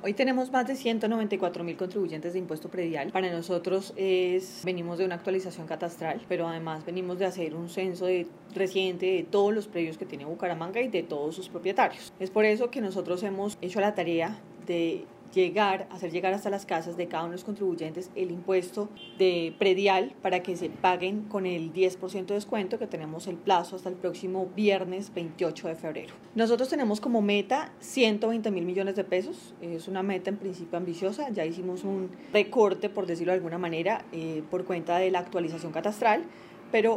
hoy tenemos más de 194.000 contribuyentes de impuesto predial. Para nosotros venimos de una actualización catastral, pero además venimos de hacer un censo reciente de todos los predios que tiene Bucaramanga y de todos sus propietarios. Es por eso que nosotros hemos hecho la tarea de hacer llegar hasta las casas de cada uno de los contribuyentes el impuesto de predial para que se paguen con el 10% de descuento, que tenemos el plazo hasta el próximo viernes 28 de febrero. Nosotros tenemos como meta 120.000 millones de pesos, es una meta en principio ambiciosa, ya hicimos un recorte, por decirlo de alguna manera, por cuenta de la actualización catastral, pero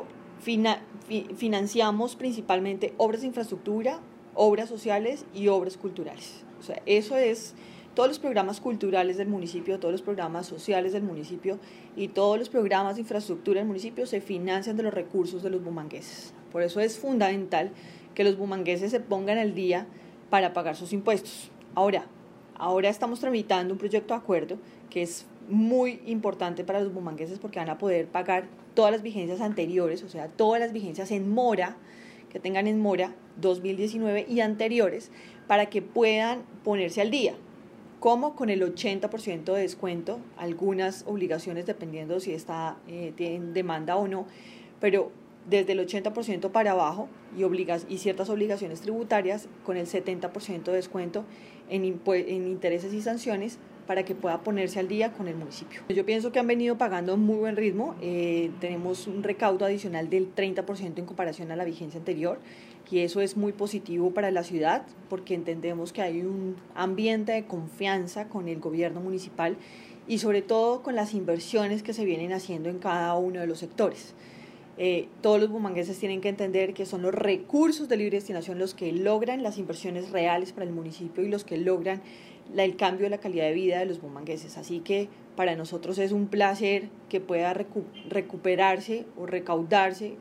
financiamos principalmente obras de infraestructura, obras sociales y obras culturales. O sea, eso es todos los programas culturales del municipio, todos los programas sociales del municipio y todos los programas de infraestructura del municipio se financian de los recursos de los bumangueses. Por eso es fundamental que los bumangueses se pongan al día para pagar sus impuestos. Ahora estamos tramitando un proyecto de acuerdo que es muy importante para los bumangueses porque van a poder pagar todas las vigencias anteriores, o sea, todas las vigencias en mora, que tengan en mora 2019 y anteriores, para que puedan ponerse al día. Como con el 80% de descuento, algunas obligaciones dependiendo si tienen demanda o no, pero desde el 80% para abajo y ciertas obligaciones tributarias con el 70% de descuento en intereses y sanciones para que pueda ponerse al día con el municipio. Yo pienso que han venido pagando a muy buen ritmo, tenemos un recaudo adicional del 30% en comparación a la vigencia anterior y eso es muy positivo para la ciudad porque entendemos que hay un ambiente de confianza con el gobierno municipal y sobre todo con las inversiones que se vienen haciendo en cada uno de los sectores. Todos los bumangueses tienen que entender que son los recursos de libre destinación los que logran las inversiones reales para el municipio y los que logran el cambio de la calidad de vida de los bumangueses. Así que para nosotros es un placer que pueda recuperarse o recaudarse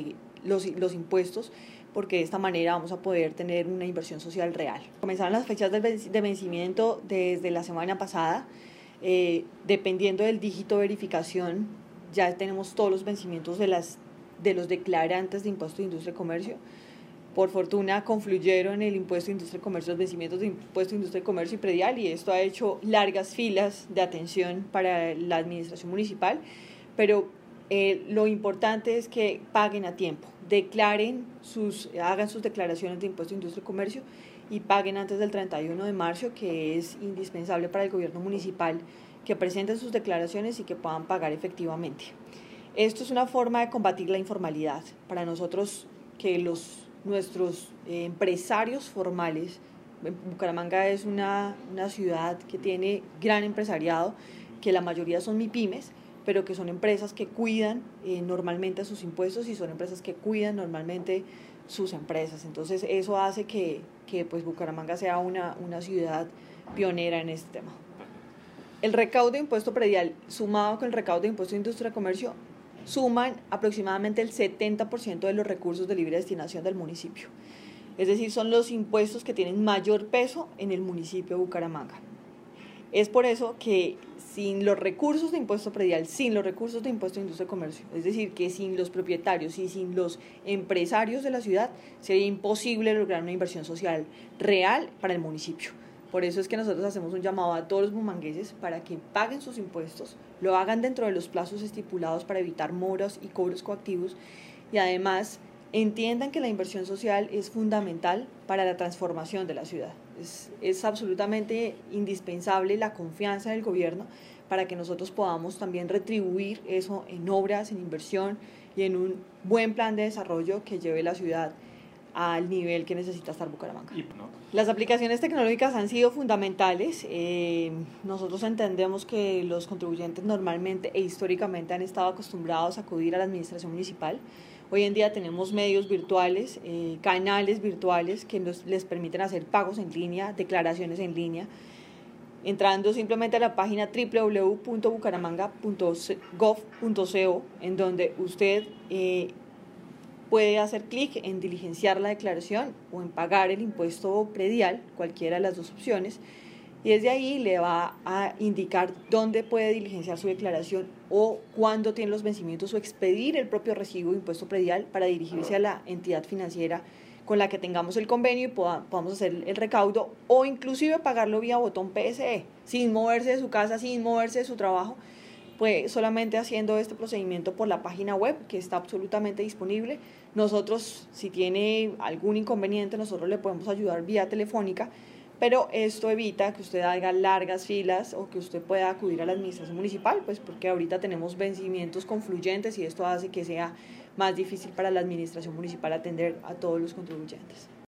los impuestos, porque de esta manera vamos a poder tener una inversión social real. Comenzaron las fechas de vencimiento desde la semana pasada, dependiendo del dígito de verificación. Ya tenemos todos los vencimientos de los declarantes de impuesto de industria y comercio. Por fortuna confluyeron el impuesto de industria y comercio, los vencimientos de impuesto de industria y comercio y predial, y esto ha hecho largas filas de atención para la administración municipal, pero lo importante es que paguen a tiempo, hagan sus declaraciones de impuesto de industria y comercio y paguen antes del 31 de marzo, que es indispensable para el gobierno municipal que presenten sus declaraciones y que puedan pagar efectivamente. Esto es una forma de combatir la informalidad. Para nosotros, que nuestros empresarios formales, Bucaramanga es una ciudad que tiene gran empresariado, que la mayoría son MIPYMES, pero que son empresas que cuidan normalmente sus impuestos y son empresas que cuidan normalmente sus empresas. Entonces eso hace que pues Bucaramanga sea una ciudad pionera en este tema. El recaudo de impuesto predial sumado con el recaudo de impuesto de industria y comercio suman aproximadamente el 70% de los recursos de libre destinación del municipio. Es decir, son los impuestos que tienen mayor peso en el municipio de Bucaramanga. Es por eso que sin los recursos de impuesto predial, sin los recursos de impuesto de industria y comercio, es decir, que sin los propietarios y sin los empresarios de la ciudad, sería imposible lograr una inversión social real para el municipio. Por eso es que nosotros hacemos un llamado a todos los bumangueses para que paguen sus impuestos, lo hagan dentro de los plazos estipulados para evitar moras y cobros coactivos y además entiendan que la inversión social es fundamental para la transformación de la ciudad. Es absolutamente indispensable la confianza del gobierno para que nosotros podamos también retribuir eso en obras, en inversión y en un buen plan de desarrollo que lleve la ciudad al nivel que necesita estar Bucaramanga. Las aplicaciones tecnológicas han sido fundamentales. Nosotros entendemos que los contribuyentes normalmente e históricamente han estado acostumbrados a acudir a la administración municipal. Hoy en día tenemos medios virtuales, canales virtuales que les permiten hacer pagos en línea, declaraciones en línea, entrando simplemente a la página www.bucaramanga.gov.co, en donde usted puede hacer clic en diligenciar la declaración o en pagar el impuesto predial, cualquiera de las dos opciones, y desde ahí le va a indicar dónde puede diligenciar su declaración o cuándo tiene los vencimientos o expedir el propio recibo de impuesto predial para dirigirse a la entidad financiera con la que tengamos el convenio y podamos hacer el recaudo, o inclusive pagarlo vía botón PSE, sin moverse de su casa, sin moverse de su trabajo, pues solamente haciendo este procedimiento por la página web, que está absolutamente disponible. Nosotros, si tiene algún inconveniente, nosotros le podemos ayudar vía telefónica, pero esto evita que usted haga largas filas o que usted pueda acudir a la administración municipal, pues porque ahorita tenemos vencimientos confluyentes y esto hace que sea más difícil para la administración municipal atender a todos los contribuyentes.